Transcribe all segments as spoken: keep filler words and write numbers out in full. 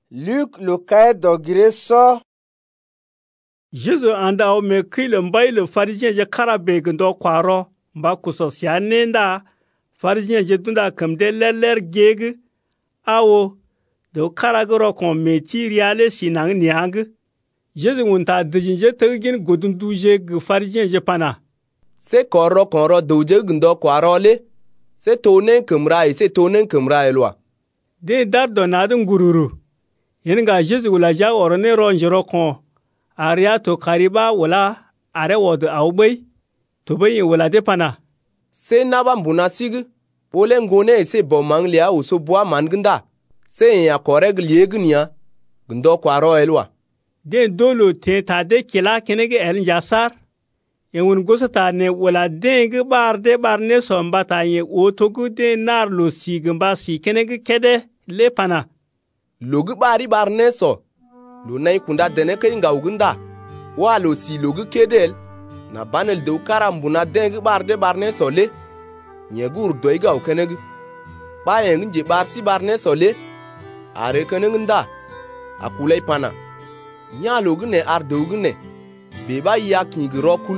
Luc le cahier d'Auguré sort. Jésus anda o me kile mbai le pharisien je karabe gndo kwaro mba kuso sianenda pharisien je tunda kamde leller geg awo do karagoro kon meti riale sinang niang. Jésus wunta dejinje tegin godun duje g pharisien je pana. Se koro konro duje gndo kwaro le se tonen kumra se tonen kumra elwa. De dar donadun gururu. Yenga Jésus wula ja orone ronjero kon. Aria to kariba wala are wod awbay to bay wala de pana se naba mbuna sig pole ngone se bomang lia uso bua mangunda se ya koreg liegnia gndo kwaro elwa de dolo te ta de kila kenege el jasar yewun gosata ne wala de bar de bar ne sombata ye otogu de nar lo sigamba si kenege kede le pana logu bari bar ne so lo nay kunda dene kay ngawgunda wa lo si logu kedel na banel do karambuna deng barde barne sole nyegur doiga o keneg ba yen nje bar si barne sole are keneg nda akulay pana nya logu ne ar dogu ne be ba ya kingi rokul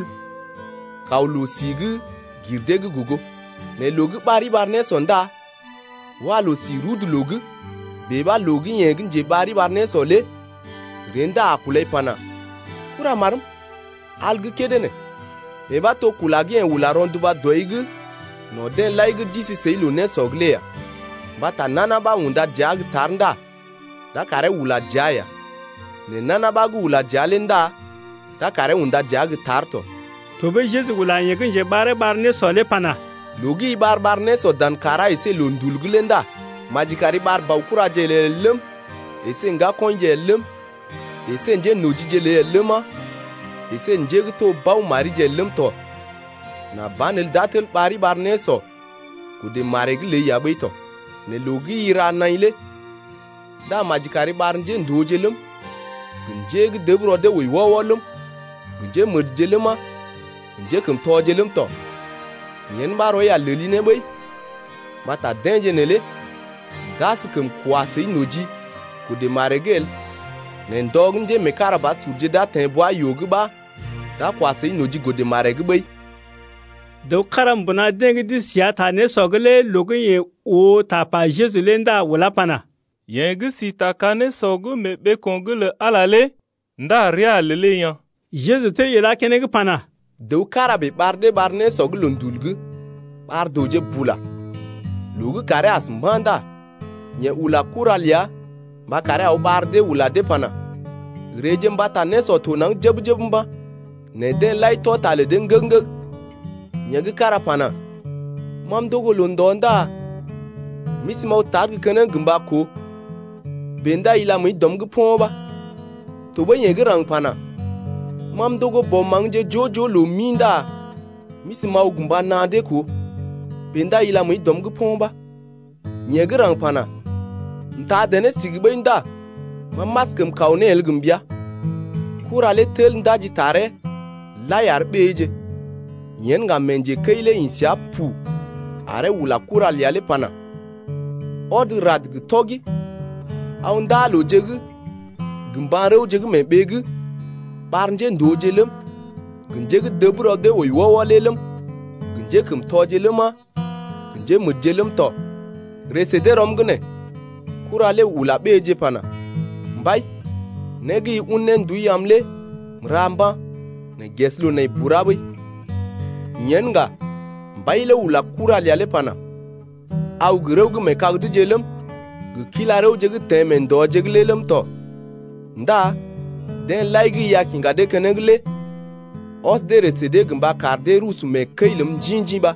kawlo sigi girdeg gugo ne logu bari barne sonda wa lo si rud logu be ba logu yen nje bari barne sole renda akulay pana kura marum algu kedene e ba to kulagi en wula rondu ba doigu no den laigu disi seilu ne soglea bata nana ba unda jag tarnda da kare wula jaya ne nana ba gu wula jalenda da kare unda jag tarto to be Jésus wula yegin je bare barne sole pana logi bar barne so dan kara ise londulgulenda majikari bar baukura jelelem ise nga konjelem ese nje noji jele lema ese nje to baw mari jelem to na banel datel bari barne so kude mare gle yabe to ne logi ira naile da majikari bar nje ndo jelem nje g debro de wi wowolum nje mod jelema nje kum to jelem to yen baro ya leli ne bay mata denje nele gas kum kwase noji kude mare gel ne ndog nje me karaba suje da ten boa yoguba da kwase noji gode maregi bay do karam buna dengi di siata ne sogle logun ye o tapa Jésus lenda wala pana yengi sita kane sogu me be kongule alale nda ria lele yan Jésus te yela kenegi pana do karabe barde barne soglu ndulgu bar doje bula logu kare asmbanda nye ula kuralia ba kare au barde wula de pana reje mbata ne so to nang jeb jeb mba ne den lai to tale den ngeng nyagi kara pana mam dogo londonda misma o targi kana gumba ko benda ila mi dom gu pomba to ba nyegi rang pana mam dogo bomangje jojo lo minda misma o gumba na de ko benda ila mi dom gu pomba nyegi rang pana nta dene sigbe nda ma maskem kaune elgumbia kurale tel ndaji tare la yar beje yen nga menje kayle insia pu are wula kurale yale pana od rad gu togi aw ndalo jegu gumbare jegu me begu barnje ndojelem gunjegu debro de oy wowolelem gunje kum tojelema gunje mudjelem to resede romgne kurale wula beje pana mbay negi unnen du yamle mramba ne geslo ne burabe nyenga mbayle wula kurale ale pana aw grewgu me kagdu jelem gu kilarew jegu temen do jeglelem to nda den laygi yakinga de kenegle os de resede gumba karde rusu me kaylem jinjiba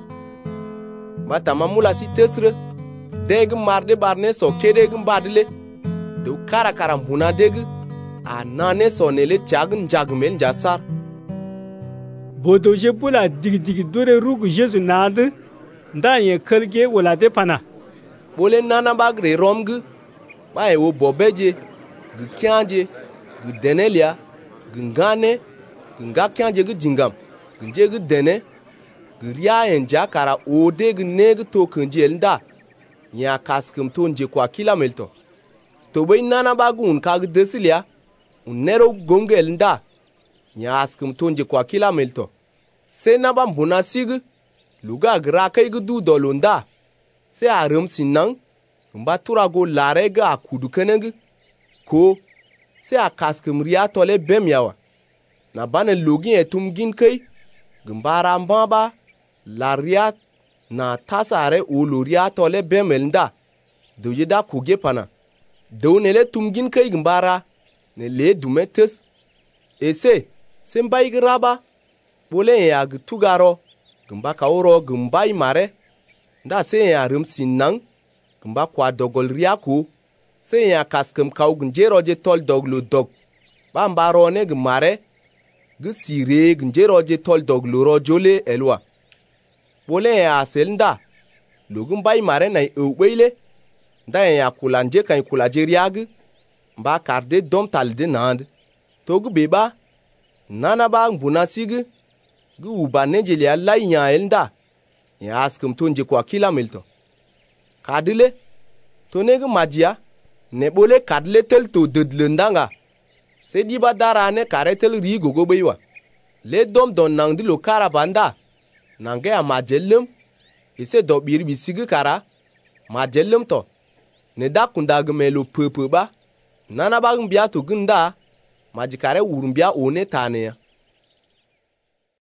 mata mamula si tesre deg marde barne so kedeg mbadle do kara kara mbuna deg a nane so nele chagn jagmel jasar bodo je bula dig dig dore rugu Jésus nade ndanye kelge wala de pana bole nana bagre romgu ba e wo bobeje gu kyanje gu denelia gu ngane gu ngakyanje gu jingam gu je gu dene gu riya en jakara o deg neg to kunje nda nya kaskum tonje kwa kila melto to bai nana ba gun ka desilia un nero gongel nda nya askum tonje kwa kila melto se na ba mbuna sig luga gra kai gudu dolonda se arum sinan mba turago lare ga kudu keneng ko se akaskum riya tole bem yawa na bana login etum gin kai gumbara mbaba laria na tasare oloria tole bemelnda doje da kuge pana do nele tumgin kai gumbara ne le dumetes ese sembai graba bole ya gtugaro gumba kauro gumbai mare nda se ya rum sinan gumba kwa dogol riako se ya kaskum kau gunjero je tol doglo dog bambaro ne gmare gsire gunjero je tol doglo rojole elwa bole ya selnda lugum bai mare na eubele nda ya kulanje kan kulaje riag mba karde dom talde nand togu beba nana ba mbuna sig gu uba nejeli alla nya elnda ya askum tonje kwa kila milto kadile to negu majia ne bole kadle tel to dedlendanga se diba darane karetel ri gogo beiwa le dom don nangdi lo karabanda nange ya majellum ise do bir bisigi kara majellum to ne da kunda gmelo pepe ba nana ba mbia to gunda majikare urumbia one tane